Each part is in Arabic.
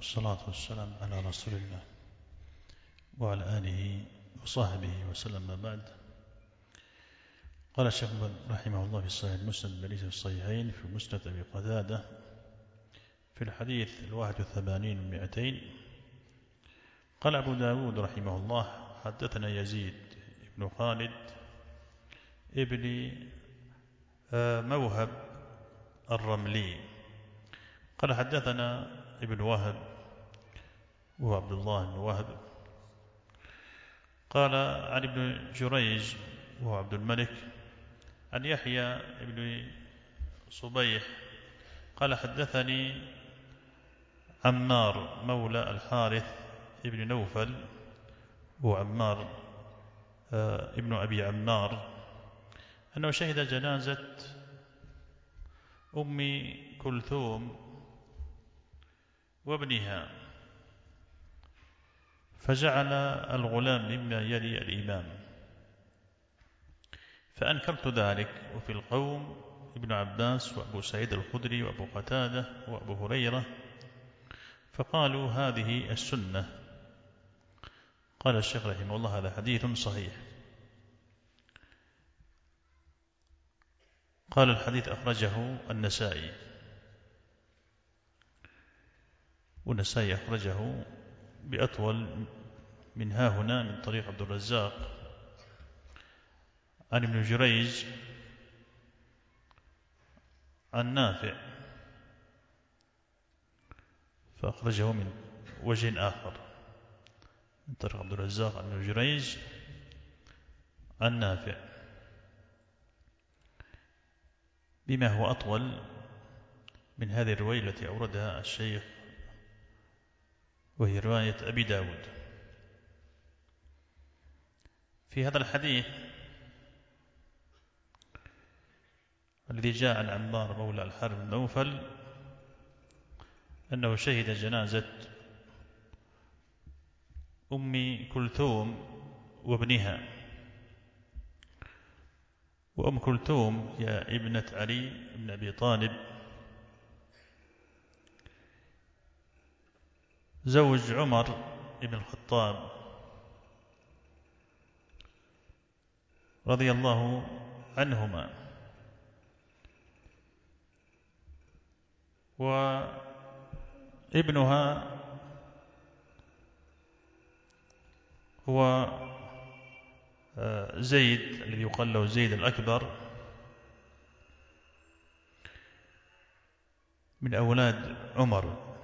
والصلاة والسلام على رسول الله وعلى آله وصحبه وسلم. ما بعد، قال الشيخ رحمه الله في صحيح مسند ليس في الصحيحين في مسند أبي قتادة في الحديث 81 قال أبو داود رحمه الله: حدثنا يزيد بن خالد ابن موهب الرملي قال حدثنا ابن وهب وهو عبد الله بن وهب قال عن ابن جريج وهو عبد الملك عن يحيى بن صبيح قال حدثني عمار مولى الحارث ابن نوفل وعمار ابن أبي عمار أنه شهد جنازة أم كلثوم وابنها، فجعل الغلام مما يلي الإمام، فأنكرت ذلك، وفي القوم ابن عباس وأبو سعيد الخدري وأبو قتادة وأبو هريرة، فقالوا هذه السنة. قال الشيخ رحمه الله: هذا حديث صحيح. قال الحديث أخرجه النسائي، والنسائي أخرجه بأطول من هنا من طريق عبد الرزاق عن ابن جريج عن نافع، فأخرجه من وجه آخر من طريق عبد الرزاق عن ابن جريج عن نافع بما هو أطول من هذه الرواية التي أوردها الشيخ، وهي رواية أبي داود. في هذا الحديث الذي جاء عن عمار مولى الحارث بن نوفل أنه شهد جنازة أم كلثوم وابنها، وأم كلثوم هي ابنة علي بن أبي طالب زوج عمر بن الخطاب رضي الله عنهما، وابنها هو زيد الذي يقال له زيد الأكبر من أولاد عمر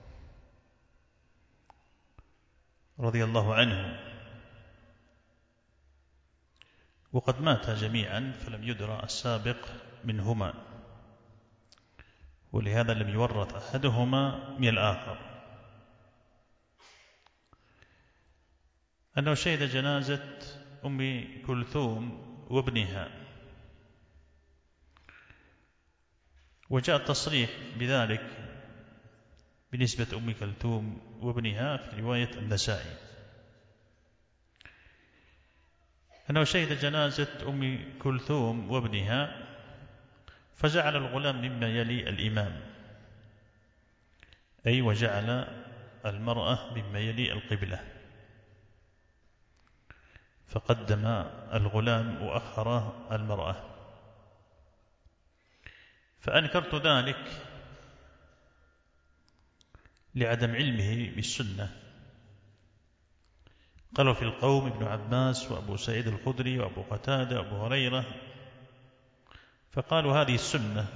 رضي الله عنه، وقد ماتا جميعا فلم يدرى السابق منهما، ولهذا لم يورث أحدهما من الآخر. أنه شهد جنازة أم كلثوم وابنها، وجاء التصريح بذلك بنسبة أم كلثوم وابنها في رواية النسائي، أنه شهد جنازة أم كلثوم وابنها فجعل الغلام مما يلي الإمام، أي وجعل المرأة مما يلي القبلة، فقدم الغلام وأخر المرأة. فأنكرت ذلك لعدم علمه بالسنة. قالوا في القوم ابن عباس وأبو سعيد الخدري وأبو قتادة وأبو هريرة، فقالوا هذه السنة،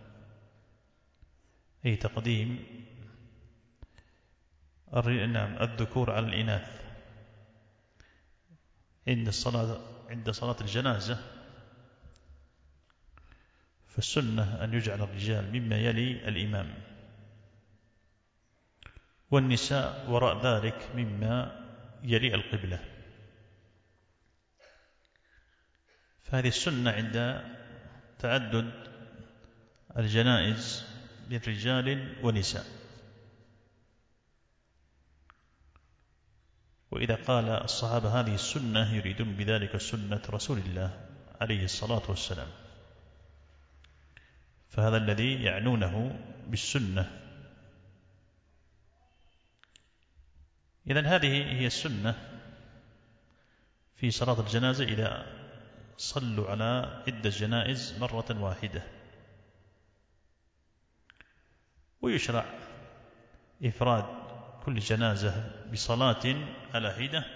أي تقديم الذكور على الإناث عند صلاة الجنازة، فالسنة أن يجعل الرجال مما يلي الإمام، والنساء وراء ذلك مما يلي القبلة. فهذه السنة عند تعدد الجنائز من رجال ونساء. وإذا قال الصحابة هذه السنة يريدون بذلك سنة رسول الله عليه الصلاة والسلام، فهذا الذي يعنونه بالسنة. إذن هذه هي السنة في صلاة الجنازة إذا صلوا على عدة جنائز مرة واحدة. ويشرع إفراد كل جنازة بصلاة على حدة،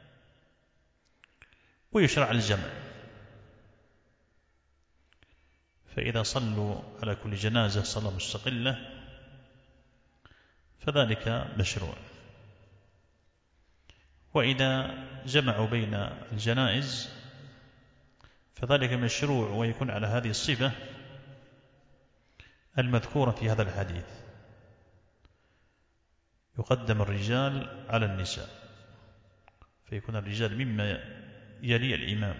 ويشرع الجمع، فإذا صلوا على كل جنازة صلاة مستقلة فذلك مشروع، وإذا جمعوا بين الجنائز فذلك مشروع، ويكون على هذه الصفة المذكورة في هذا الحديث، يقدم الرجال على النساء، فيكون الرجال مما يلي الإمام،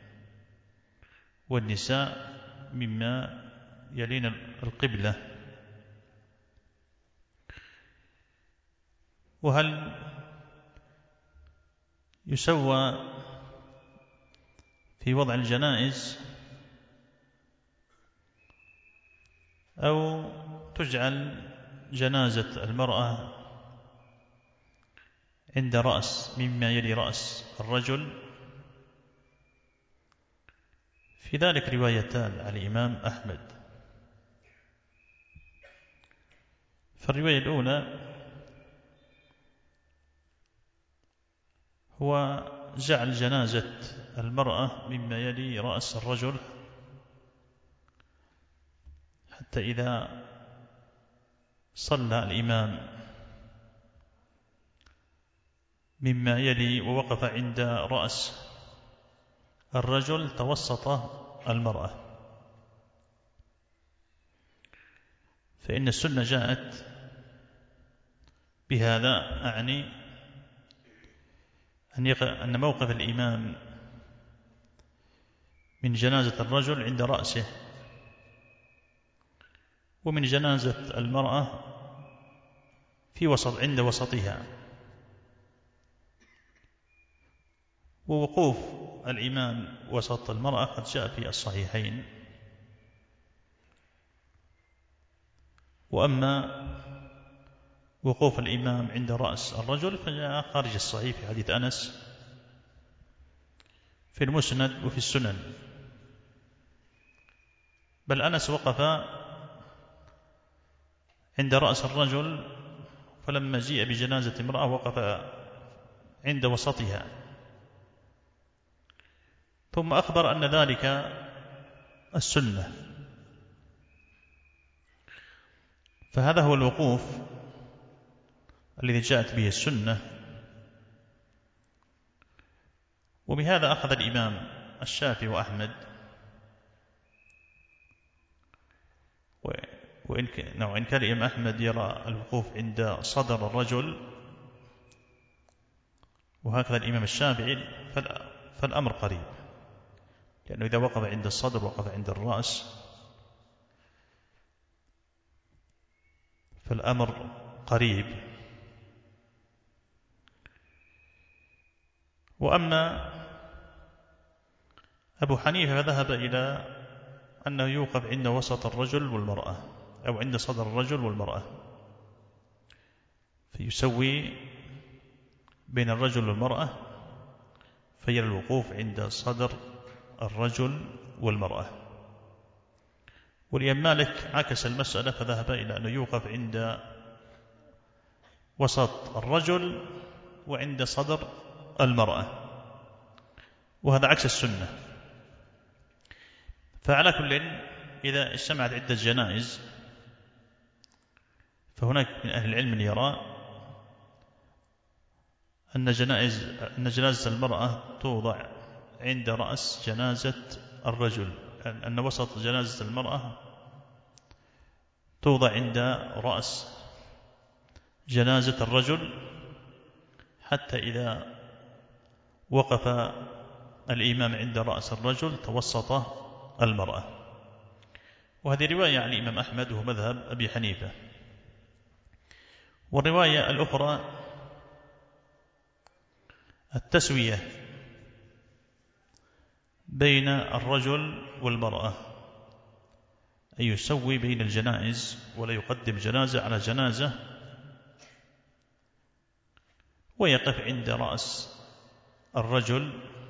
والنساء مما يلين القبلة. وهل يسوى في وضع الجنائز أو تجعل جنازة المرأة عند رأس مما يلي رأس الرجل؟ في ذلك روايتان عن الإمام أحمد. فالرواية الأولى هو جعل جنازة المرأة مما يلي رأس الرجل، حتى إذا صلى الإمام مما يلي ووقف عند رأس الرجل توسط المرأة. فإن السنة جاءت بهذا، أعني أن موقف الإمام من جنازة الرجل عند رأسه، ومن جنازة المرأة في وسط عند وسطها، ووقوف الإمام وسط المرأة قد جاء في الصحيحين. وأما وقوف الإمام عند رأس الرجل فجاء خارج الصحيح في حديث أنس في المسند وفي السنن، بل أنس وقف عند رأس الرجل، فلما جيء بجنازة امرأة وقف عند وسطها، ثم أخبر أن ذلك السنة. فهذا هو الوقوف الذي جاءت به السنة. وبهذا أخذ الإمام الشافعي وأحمد، وإن كان الإمام أحمد يرى الوقوف عند صدر الرجل، وهكذا الإمام الشافعي، فالأمر قريب، لأنه إذا وقف عند الصدر وقف عند الرأس فالأمر قريب. وأما أبو حنيفة فذهب إلى أنه يوقف عند وسط الرجل والمرأة، أو عند صدر الرجل والمرأة، فيسوي بين الرجل والمرأة، فيرى الوقوف عند صدر الرجل والمرأة. والإمام مالك عكس المسألة، فذهب إلى أنه يوقف عند وسط الرجل وعند صدر المرأة، وهذا عكس السنة. فعلى كل، إذا اجتمعت عدة جنائز فهناك من أهل العلم من يرى أن جنازة المرأة توضع عند رأس جنازة الرجل، أن وسط جنازة المرأة توضع عند رأس جنازة الرجل، حتى إذا وقف الإمام عند رأس الرجل توسط المرأة. وهذه رواية عن الإمام أحمد وهو مذهب أبي حنيفة. والرواية الأخرى التسوية بين الرجل والمرأة، أي يسوي بين الجنائز ولا يقدم جنازة على جنازة، ويقف عند رأس الرجل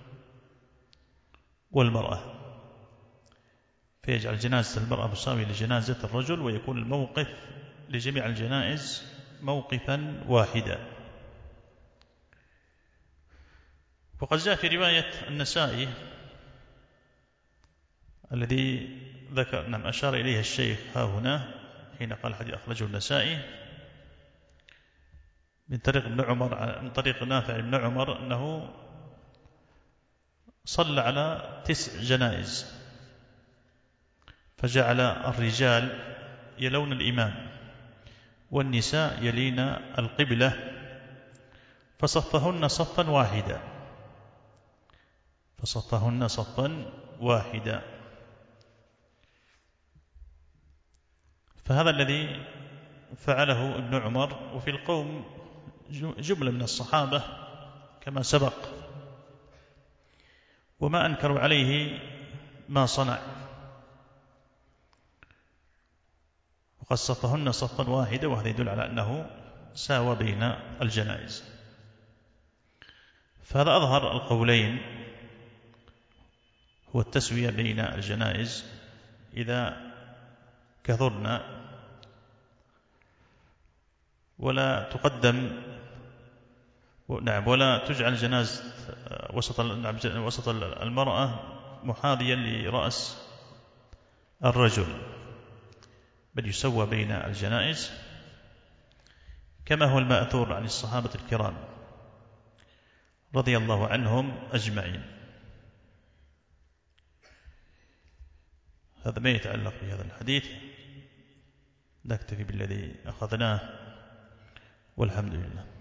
والمرأة، فيجعل جنازة المرأة مساوية لجنازة الرجل، ويكون الموقف لجميع الجنائز موقفا واحدا. وقد جاء في رواية النسائي الذي ذكر أشار إليه الشيخ ها هنا حين قال حديث أخرجه النسائي من طريق نافع بن عمر أنه صلى على 9 جنائز، فجعل الرجال يلون الإمام والنساء يلين القبلة، فصفهن صفا واحدا. فهذا الذي فعله ابن عمر. وفي القوم جملة من الصحابة كما سبق، وما أنكروا عليه ما صنع، وقد صفهن صفا واحدا، وهذا يدل على أنه ساوى بين الجنائز. فهذا أظهر القولين، هو التسوية بين الجنائز إذا كثرنا، ولا تقدم ولا تجعل جنازة وسط المرأة محاذيا لرأس الرجل، بل يسوى بين الجنائز كما هو المأثور عن الصحابة الكرام رضي الله عنهم أجمعين. هذا ما يتعلق بهذا الحديث. نكتفي بالذي أخذناه والحمد لله.